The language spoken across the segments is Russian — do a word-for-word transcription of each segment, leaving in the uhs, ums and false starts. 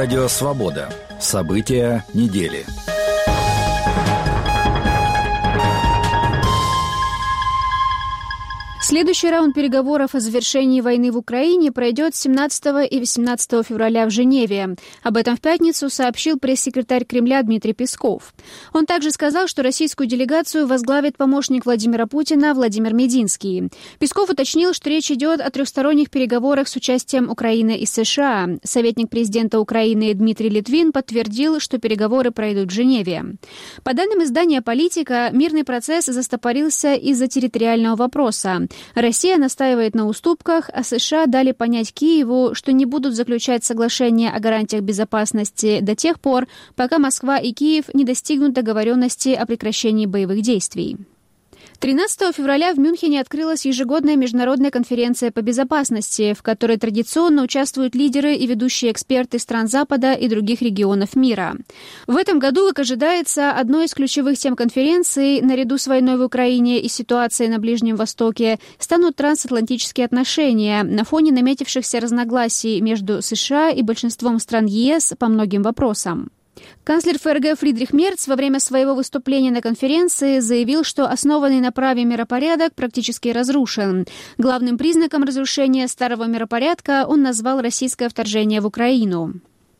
Радио «Свобода». События недели. Следующий раунд переговоров о завершении войны в Украине пройдет семнадцатого и восемнадцатого февраля в Женеве. Об этом в пятницу сообщил пресс-секретарь Кремля Дмитрий Песков. Он также сказал, что российскую делегацию возглавит помощник Владимира Путина Владимир Мединский. Песков уточнил, что речь идет о трехсторонних переговорах с участием Украины и США. Советник президента Украины Дмитрий Литвин подтвердил, что переговоры пройдут в Женеве. По данным издания «Политика», мирный процесс застопорился из-за территориального вопроса. Россия настаивает на уступках, а США дали понять Киеву, что не будут заключать соглашение о гарантиях безопасности до тех пор, пока Москва и Киев не достигнут договоренности о прекращении боевых действий. тринадцатого февраля в Мюнхене открылась ежегодная международная конференция по безопасности, в которой традиционно участвуют лидеры и ведущие эксперты стран Запада и других регионов мира. В этом году, как ожидается, одной из ключевых тем конференции, наряду с войной в Украине и ситуацией на Ближнем Востоке, станут трансатлантические отношения на фоне наметившихся разногласий между США и большинством стран ЕС по многим вопросам. Канцлер ФРГ Фридрих Мерц во время своего выступления на конференции заявил, что основанный на праве миропорядок практически разрушен. Главным признаком разрушения старого миропорядка он назвал российское вторжение в Украину.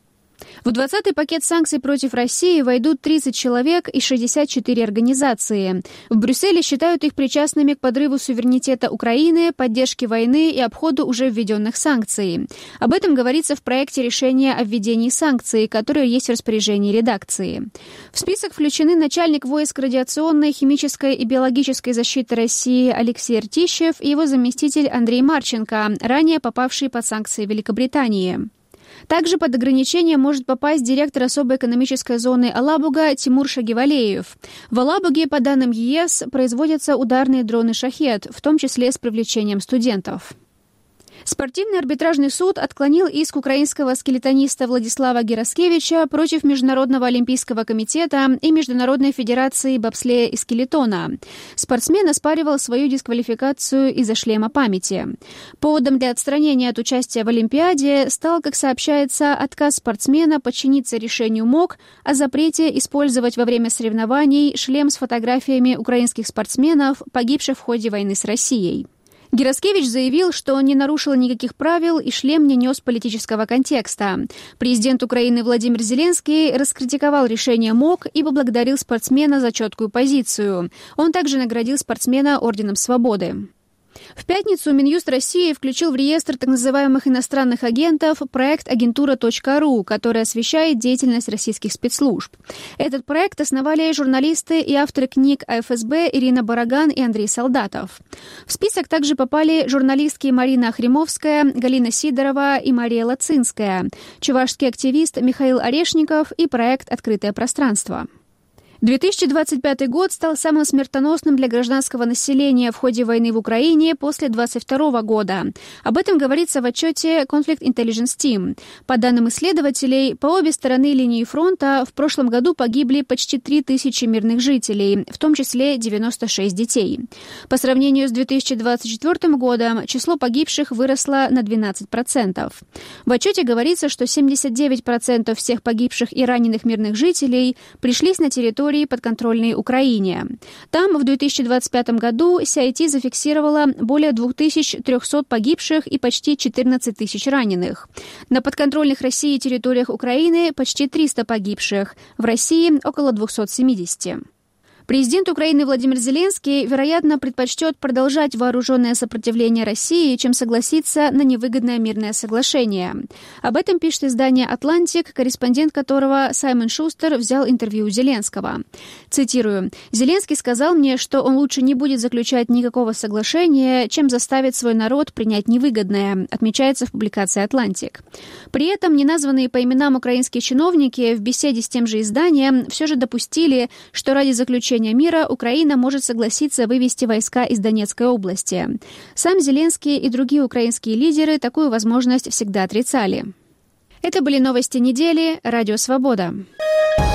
В двадцатый пакет санкций против России войдут тридцать человек и шестьдесят четыре организации. В Брюсселе считают их причастными к подрыву суверенитета Украины, поддержке войны и обходу уже введенных санкций. Об этом говорится в проекте решения о введении санкций, которое есть в распоряжении редакции. В список включены начальник войск радиационной, химической и биологической защиты России Алексей Ртищев и его заместитель Андрей Марченко, ранее попавшие под санкции Великобритании. Также под ограничение может попасть директор особой экономической зоны Алабуга Тимур Шагивалеев. В Алабуге, по данным ЕС, производятся ударные дроны «Шахед», в том числе с привлечением студентов. Спортивный арбитражный суд отклонил иск украинского скелетониста Владислава Гераскевича против Международного олимпийского комитета и Международной федерации бобслея и скелетона. Спортсмен оспаривал свою дисквалификацию из-за шлема памяти. Поводом для отстранения от участия в Олимпиаде стал, как сообщается, отказ спортсмена подчиниться решению МОК о запрете использовать во время соревнований шлем с фотографиями украинских спортсменов, погибших в ходе войны с Россией. Гераскевич заявил, что он не нарушил никаких правил и шлем не нес политического контекста. Президент Украины Владимир Зеленский раскритиковал решение МОК и поблагодарил спортсмена за четкую позицию. Он также наградил спортсмена Орденом Свободы. В пятницу Минюст России включил в реестр так называемых иностранных агентов проект агентура точка ру, который освещает деятельность российских спецслужб. Этот проект основали журналисты и авторы книг о эф эс бэ Ирина Бараган и Андрей Солдатов. В список также попали журналистки Марина Охримовская, Галина Сидорова и Мария Лацинская, чувашский активист Михаил Орешников и проект «Открытое пространство». две тысячи двадцать пятый год стал самым смертоносным для гражданского населения в ходе войны в Украине после двадцать второго года. Об этом говорится в отчете Conflict Intelligence Team. По данным исследователей, по обе стороны линии фронта в прошлом году погибли почти три тысячи мирных жителей, в том числе девяносто шесть детей. По сравнению с две тысячи двадцать четвёртым годом число погибших выросло на двенадцать процентов. В отчете говорится, что семьдесят девять процентов всех погибших и раненых мирных жителей пришлись на территорию подконтрольной Украине. Там в две тысячи двадцать пятом году си ай ти зафиксировала более две тысячи триста погибших и почти четырнадцать тысяч раненых. На подконтрольных России территориях Украины почти триста погибших, в России около двести семьдесят. Президент Украины Владимир Зеленский, вероятно, предпочтет продолжать вооруженное сопротивление России, чем согласиться на невыгодное мирное соглашение. Об этом пишет издание «Атлантик», корреспондент которого Саймон Шустер взял интервью у Зеленского. Цитирую: «Зеленский сказал мне, что он лучше не будет заключать никакого соглашения, чем заставить свой народ принять невыгодное», отмечается в публикации «Атлантик». При этом неназванные по именам украинские чиновники в беседе с тем же изданием все же допустили, что ради заключения мира Украина может согласиться вывести войска из Донецкой области. Сам Зеленский и другие украинские лидеры такую возможность всегда отрицали. Это были новости недели. Радио «Свобода».